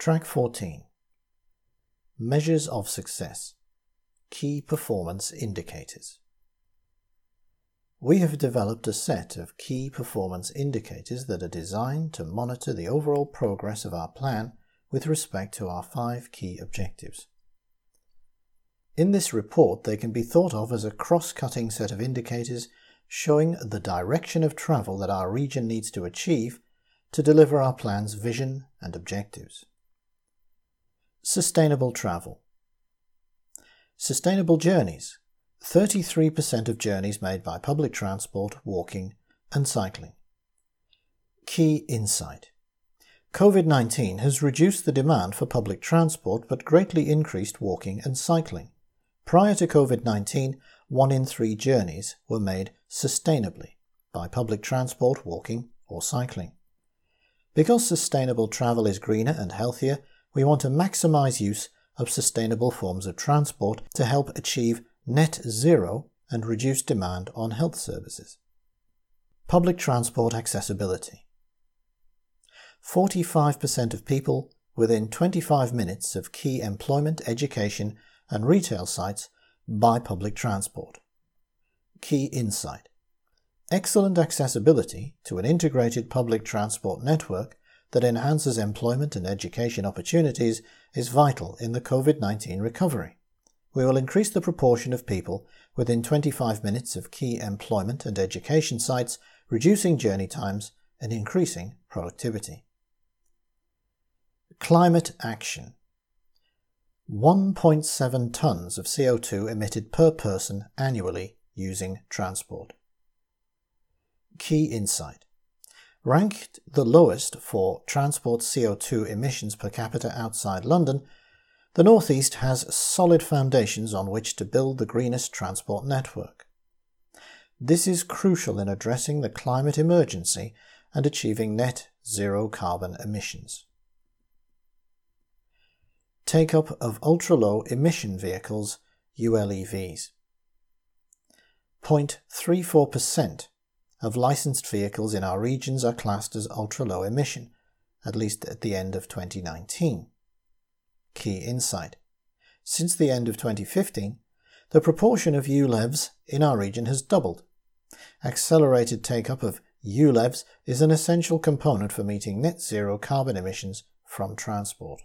Track 14. Measures of Success. Key Performance Indicators. We have developed a set of key performance indicators that are designed to monitor the overall progress of our plan with respect to our 5 key objectives. In this report, they can be thought of as a cross-cutting set of indicators showing the direction of travel that our region needs to achieve to deliver our plan's vision and objectives. Sustainable travel. Sustainable journeys. 33% of journeys made by public transport, walking and cycling. Key insight. COVID-19 has reduced the demand for public transport but greatly increased walking and cycling. Prior to COVID-19, 1 in 3 journeys were made sustainably by public transport, walking or cycling. Because sustainable travel is greener and healthier, we want to maximize use of sustainable forms of transport to help achieve net zero and reduce demand on health services. Public transport accessibility. 45% of people within 25 minutes of key employment, education and retail sites by public transport. Key insight. Excellent accessibility to an integrated public transport network that enhances employment and education opportunities is vital in the COVID-19 recovery. We will increase the proportion of people within 25 minutes of key employment and education sites, reducing journey times and increasing productivity. Climate action. 1.7 tons of CO2 emitted per person annually using transport. Key insight. Ranked the lowest for transport CO2 emissions per capita outside London, the North East has solid foundations on which to build the greenest transport network. This is crucial in addressing the climate emergency and achieving net zero carbon emissions. Take-up of ultra-low emission vehicles, ULEVs. 0.34% of licensed vehicles in our regions are classed as ultra-low emission, at least at the end of 2019. Key insight. Since the end of 2015, the proportion of ULEVs in our region has doubled. Accelerated take-up of ULEVs is an essential component for meeting net zero carbon emissions from transport.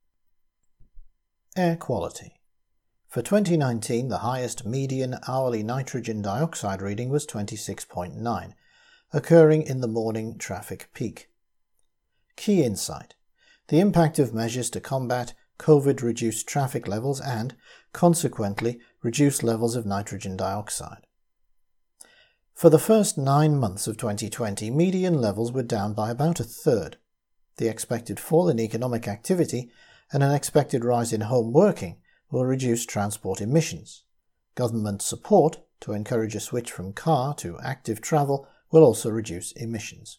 Air quality. For 2019, the highest median hourly nitrogen dioxide reading was 26.9, occurring in the morning traffic peak. Key insight. The impact of measures to combat COVID reduced traffic levels and, consequently, reduced levels of nitrogen dioxide. For the first 9 months of 2020, median levels were down by about a third. The expected fall in economic activity and an expected rise in home working will reduce transport emissions. Government support to encourage a switch from car to active travel will also reduce emissions.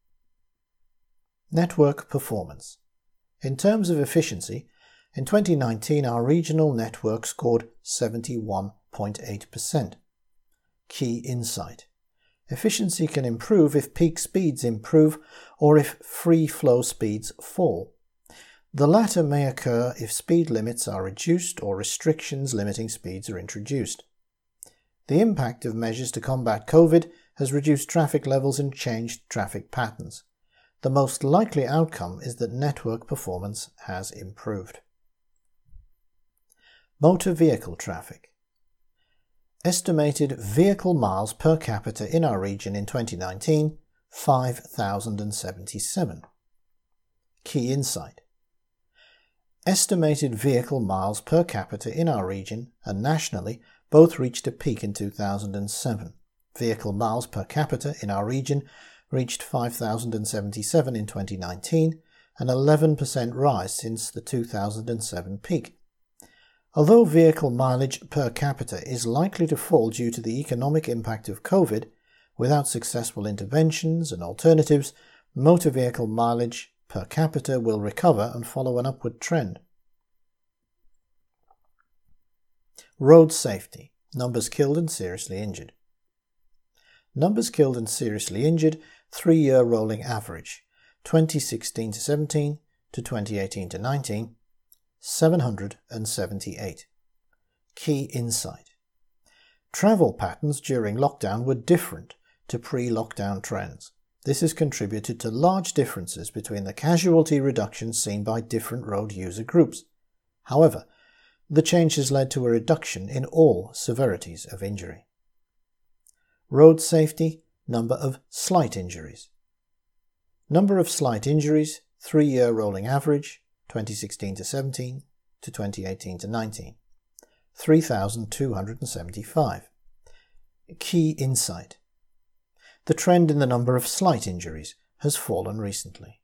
Network performance. In terms of efficiency, in 2019 our regional network scored 71.8%. Key insight. Efficiency can improve if peak speeds improve or if free flow speeds fall. The latter may occur if speed limits are reduced or restrictions limiting speeds are introduced. The impact of measures to combat COVID has reduced traffic levels and changed traffic patterns. The most likely outcome is that network performance has improved. Motor vehicle traffic. Estimated vehicle miles per capita in our region in 2019, 5,077. Key insight. Estimated vehicle miles per capita in our region and nationally both reached a peak in 2007. Vehicle miles per capita in our region reached 5,077 in 2019, an 11% rise since the 2007 peak. Although vehicle mileage per capita is likely to fall due to the economic impact of COVID, without successful interventions and alternatives, motor vehicle mileage per capita will recover and follow an upward trend. Road safety. Numbers killed and seriously injured. Numbers killed and seriously injured, 3-year rolling average, 2016 to 17 to 2018-19, 778. Key insight. Travel patterns during lockdown were different to pre-lockdown trends. This has contributed to large differences between the casualty reductions seen by different road user groups. However, the change has led to a reduction in all severities of injury. Road safety, number of slight injuries. Number of slight injuries, 3-year rolling average, 2016-17 to 2018-19, 3,275. Key insight. The trend in the number of slight injuries has fallen recently.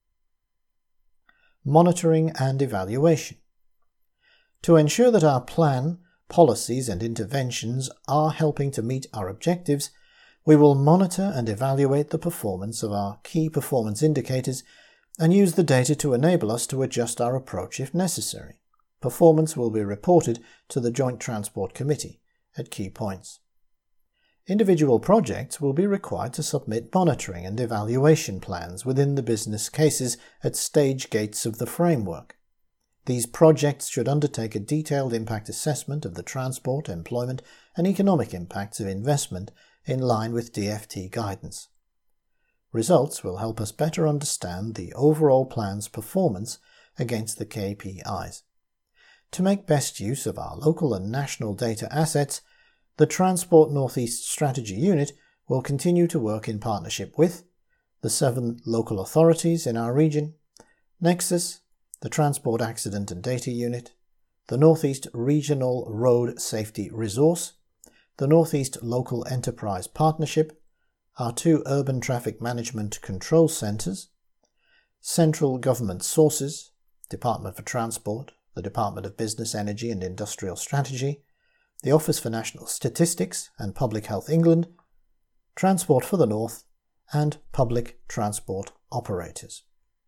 Monitoring and evaluation. To ensure that our plan, policies and interventions are helping to meet our objectives, we will monitor and evaluate the performance of our key performance indicators and use the data to enable us to adjust our approach if necessary. Performance will be reported to the Joint Transport Committee at key points. Individual projects will be required to submit monitoring and evaluation plans within the business cases at stage gates of the framework. These projects should undertake a detailed impact assessment of the transport, employment and economic impacts of investment in line with DFT guidance. Results will help us better understand the overall plan's performance against the KPIs. To make best use of our local and national data assets, the Transport Northeast Strategy Unit will continue to work in partnership with the 7 local authorities in our region, Nexus, the Transport Accident and Data Unit, the Northeast Regional Road Safety Resource, the Northeast Local Enterprise Partnership, our 2 Urban Traffic Management Control Centres, central government sources, Department for Transport, the Department of Business, Energy and Industrial Strategy, the Office for National Statistics and Public Health England, Transport for the North, and public transport operators.